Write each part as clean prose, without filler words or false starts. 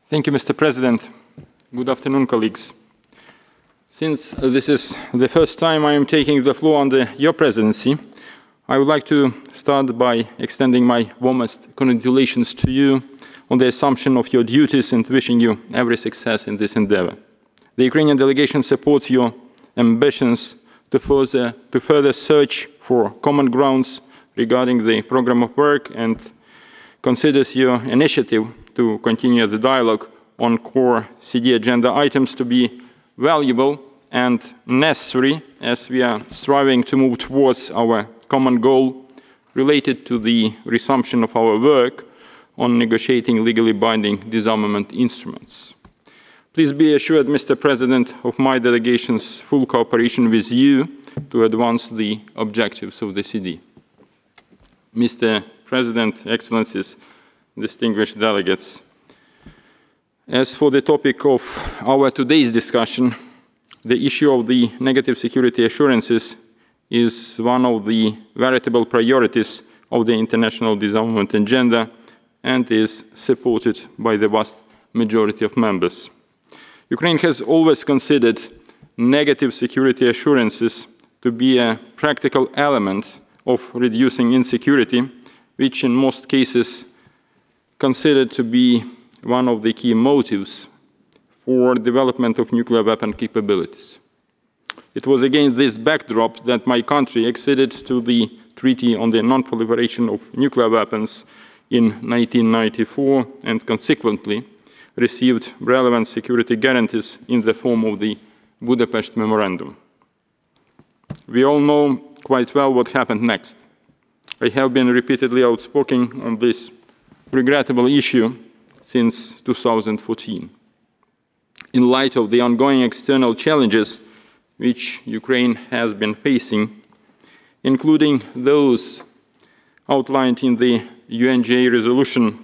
Thank you, Mr. President. Good afternoon, colleagues. Since this is the first time I am taking the floor under your presidency, I would like to start by extending my warmest congratulations to you on the assumption of your duties and wishing you every success in this endeavor. The Ukrainian delegation supports your ambitions to further search for common grounds regarding the program of work and considers your initiative to continue the dialogue on core CD agenda items to be valuable and necessary as we are striving to move towards our common goal related to the resumption of our work on negotiating legally binding disarmament instruments. Please be assured, Mr. President, of my delegation's full cooperation with you to advance the objectives of the CD. Mr. President, Excellencies, distinguished delegates, as for the topic of our today's discussion, the issue of the negative security assurances is one of the veritable priorities of the international disarmament agenda and is supported by the vast majority of members. Ukraine has always considered negative security assurances to be a practical element of reducing insecurity, which in most cases considered to be one of the key motives for development of nuclear weapon capabilities. It was against this backdrop that my country acceded to the Treaty on the Non-Proliferation of Nuclear Weapons in 1994 and consequently received relevant security guarantees in the form of the Budapest Memorandum. We all know quite well what happened next. I have been repeatedly outspoken on this regrettable issue since 2014. In light of the ongoing external challenges which Ukraine has been facing, including those outlined in the UNGA resolution,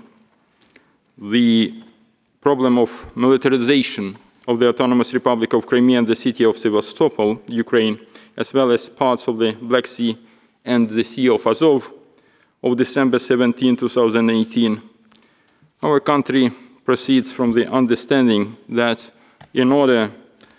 the problem of militarization of the Autonomous Republic of Crimea and the city of Sevastopol, Ukraine, as well as parts of the Black Sea and the Sea of Azov of December 17, 2018, our country proceeds from the understanding that in order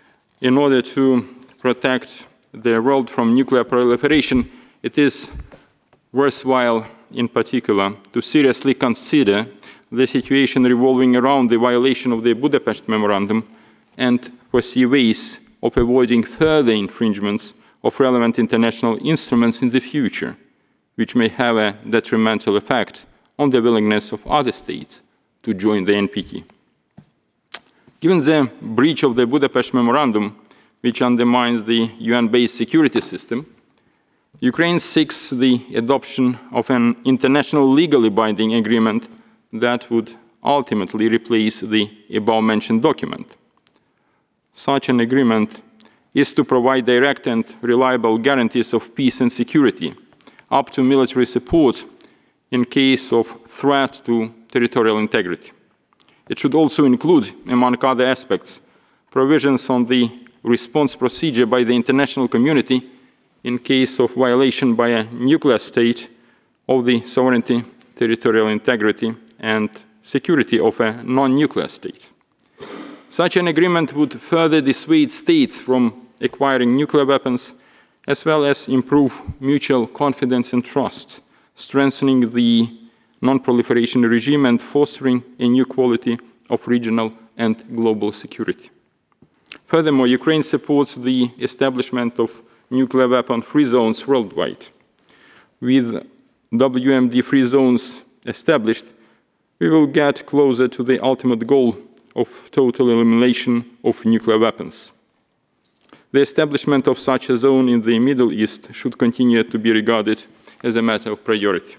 to protect the world from nuclear proliferation, it is worthwhile, in particular, to seriously consider the situation revolving around the violation of the Budapest Memorandum and foresee ways of avoiding further infringements of relevant international instruments in the future, which may have a detrimental effect on the willingness of other states to join the NPT. Given the breach of the Budapest Memorandum, which undermines the UN-based security system, Ukraine seeks the adoption of an international legally binding agreement that would ultimately replace the above-mentioned document. Such an agreement is to provide direct and reliable guarantees of peace and security, up to military support in case of threat to territorial integrity. It should also include, among other aspects, provisions on the response procedure by the international community in case of violation by a nuclear state of the sovereignty, territorial integrity, and security of a non-nuclear state. Such an agreement would further dissuade states from acquiring nuclear weapons, as well as improve mutual confidence and trust, strengthening the non-proliferation regime and fostering a new quality of regional and global security. Furthermore, Ukraine supports the establishment of nuclear weapon-free zones worldwide. With WMD-free zones established, we will get closer to the ultimate goal of total elimination of nuclear weapons. The establishment of such a zone in the Middle East should continue to be regarded as a matter of priority.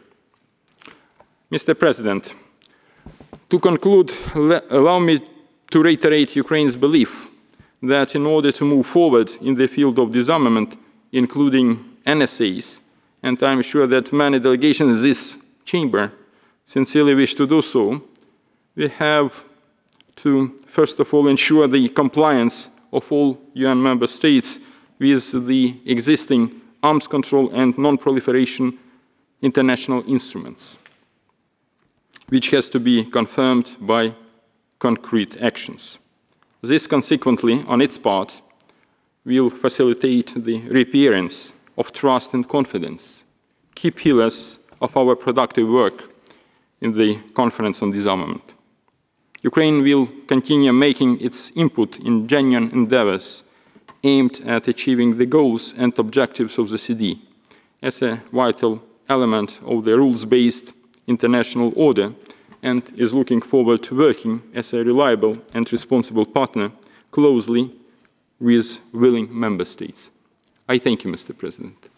Mr. President, to conclude, allow me to reiterate Ukraine's belief that in order to move forward in the field of disarmament, including NSAs, and I'm sure that many delegations in this chamber sincerely wish to do so, we have to, first of all, ensure the compliance of all UN member states with the existing arms control and non-proliferation international instruments, which has to be confirmed by concrete actions. This consequently, on its part, will facilitate the reappearance of trust and confidence, key pillars of our productive work in the Conference on Disarmament. Ukraine will continue making its input in genuine endeavors aimed at achieving the goals and objectives of the CD as a vital element of the rules-based international order, and is looking forward to working as a reliable and responsible partner closely with willing member states. I thank you, Mr. President.